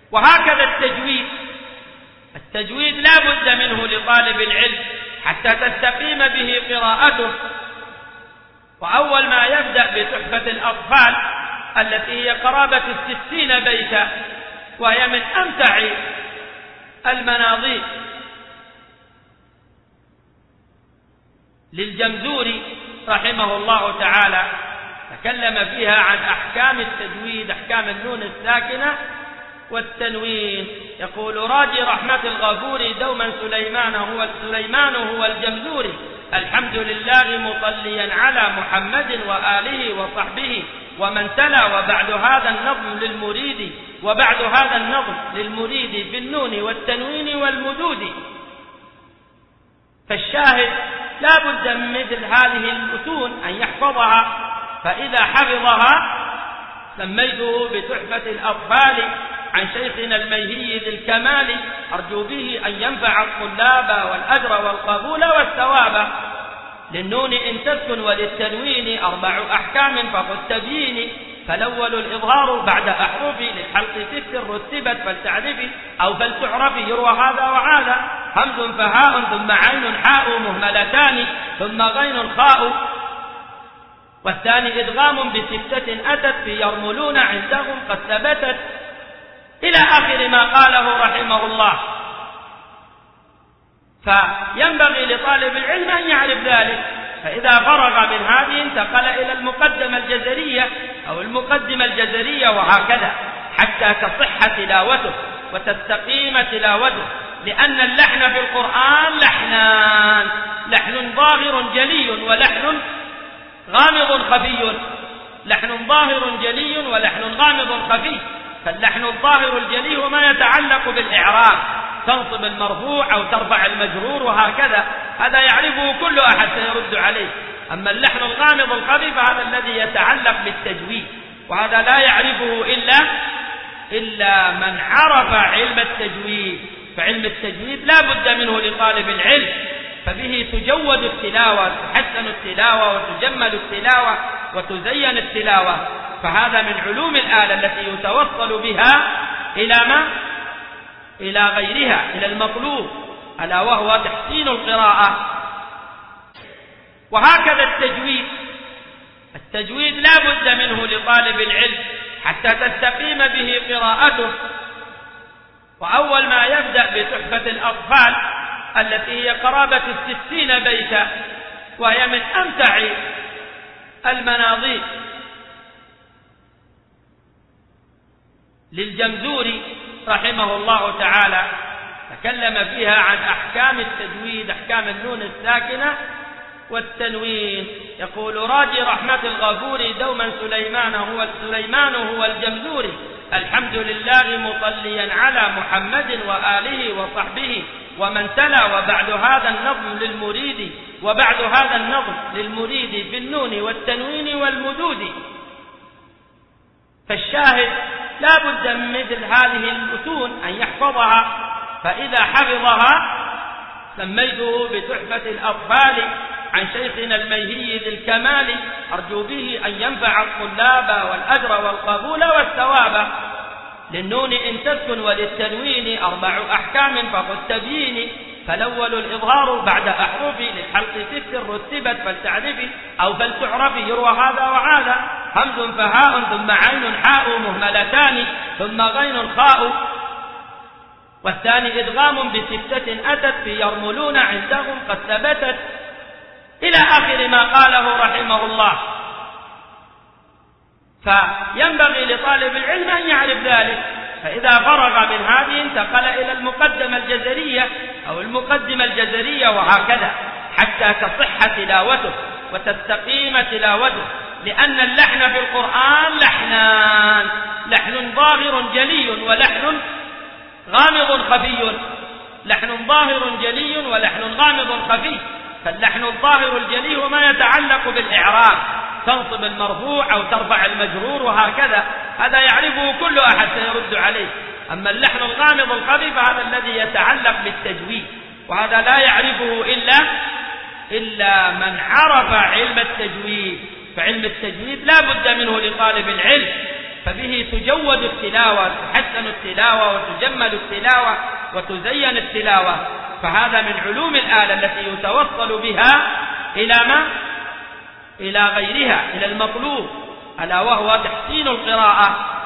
وهكذا التجويد لا بد منه لطالب العلم حتى تستقيم به قراءته. وأول ما يبدأ بتحفة الأطفال التي هي قرابة 60 بيتا، وهي من أمتع المناظير للجمزوري رحمه الله تعالى، تكلم فيها عن أحكام التجويد، أحكام النون الساكنة والتنوين. يقول: راجي رحمة الغفور دوما سليمان هو الجمزوري، الحمد لله مصليا على محمد وآله وصحبه ومن تلا. وبعد هذا النظم للمريد بالنون والتنوين والمدود. فالشاهد لا بد من مثل هذه المتون أن يحفظها، فإذا حفظها سميته بتحفة الأطفال عن شيخنا الميهي ذي الكمال، أرجو به أن ينفع الطلاب والأجر والقبول والثواب. للنون إن تسكن وللتنوين 4 أحكام فخذ تبيين. فالأول الإظهار بعد أحرف، للحلق 6 رتبت فلتعرفي أو فلتعرفي. يروى هذا وهذا، همز فهاء ثم عين حاء مهملتان ثم غين خاء. والثاني إدغام ب6 أتت في يرملون عندهم قد ثبتت، إلى آخر ما قاله رحمه الله. فينبغي لطالب العلم أن يعرف ذلك، فإذا فرغ من هذه انتقل إلى المقدمة الجزرية أو المقدمة الجزرية، وهكذا حتى تصح تلاوته وتستقيم تلاوته. لأن اللحن في القرآن لحنان: لحن ظاهر جلي ولحن غامض خفي. لحن ظاهر جلي ولحن غامض خفي. فاللحن الظاهر الجلي هو ما يتعلق بالإعراب، تنصب المرفوع أو ترفع المجرور وهكذا، هذا يعرفه كل أحد سيرد عليه. أما اللحن الغامض الخفي فهذا الذي يتعلق بالتجويد، وهذا لا يعرفه إلا من عرف علم التجويد. فعلم التجويد لا بد منه لطالب العلم، فبه تجود التلاوة، تحسن التلاوة وتجمل التلاوة وتزين التلاوة. فهذا من علوم الآلة التي يتوصل بها إلى غيرها، إلى المطلوب، ألا وهو تحسين القراءة. وهكذا التجويد لا بد منه لطالب العلم حتى تستقيم به قراءته. وأول ما يبدأ بتحفة الأطفال التي هي قرابة 60 بيتا، وهي من أمتع المناظير للجمزوري رحمه الله تعالى، تكلم فيها عن أحكام التجويد، أحكام النون الساكنة والتنوين. يقول: راجي رحمة الغفور دوما سليمان هو الجمزوري، الحمد لله مصليا على محمد وآله وصحبه ومن تلا. وبعد هذا النظم للمريد بالنون والتنوين والمدود. فالشاهد لا بد من مثل هذه المتون أن يحفظها، فإذا حفظها سميته بتحفة الأطفال عن شيخنا الميهي ذي الكمال، أرجو به أن ينفع الطلاب والأجر والقبول والثواب. للنون إن تسكن وللتنوين 4 أحكام فخذ تبيين. فالأول الإظهار بعد أحرف، للحلق 6 رتبت فلتعرفي أو فلتعرفي. يروى هذا وهذا، همز فهاء ثم عين حاء مهملتان ثم غين خاء. والثاني إدغام ب6 أتت في يرملون عندهم قد ثبتت، إلى آخر ما قاله رحمه الله. فينبغي لطالب العلم أن يعرف ذلك، فإذا فرغ من هذه انتقل إلى المقدمة الجزرية أو المقدمة الجزرية، وهكذا حتى تصح تلاوته وتستقيم تلاوته. لأن اللحن في القرآن لحنان: لحن ظاهر جلي ولحن غامض خفي. لحن ظاهر جلي ولحن غامض خفي. فاللحن الظاهر الجلي هو ما يتعلق بالإعراب، تنصب المرفوع أو ترفع المجرور وهكذا، هذا يعرفه كل أحد سيرد عليه. أما اللحن الغامض الخفي فهذا الذي يتعلق بالتجويد، وهذا لا يعرفه إلا من عرف علم التجويد. فعلم التجويد لا بد منه لطالب العلم، فبه تجود التلاوة وتحسن التلاوة وتجمل التلاوة وتزين التلاوة. فهذا من علوم الآلة التي يتوصل بها إلى ما؟ إلى غيرها، إلى المطلوب، ألا وهو تحسين القراءة